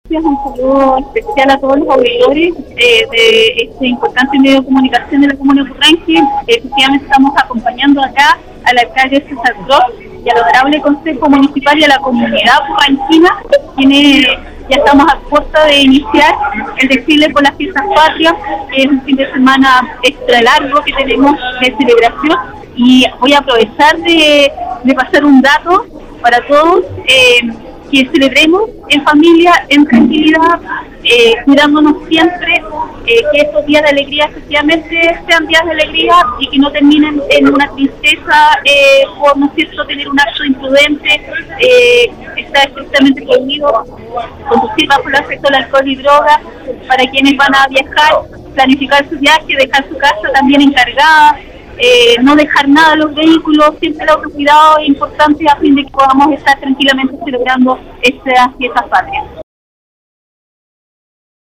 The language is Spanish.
Un saludo especial a todos los auditores de este importante medio de comunicación de la Comuna de Purranque. Efectivamente estamos acompañando acá al alcalde César Cruz y al honorable Consejo Municipal y a la comunidad purranquina, quienes ya estamos a puerta de iniciar el desfile por las fiestas patrias, que es un fin de semana extra largo que tenemos de celebración. Y voy a aprovechar de pasar un dato para todos, que celebremos en familia, en tranquilidad, cuidándonos siempre, que estos días de alegría efectivamente sean días de alegría y que no terminen en una tristeza por, ¿no es cierto?, tener un acto imprudente. Está estrictamente prohibido conducir bajo el efecto del alcohol y drogas. Para quienes van a viajar, planificar su viaje, dejar su casa también encargada. No dejar nada a los vehículos, siempre el autocuidado es importante a fin de que podamos estar tranquilamente celebrando estas fiestas patrias.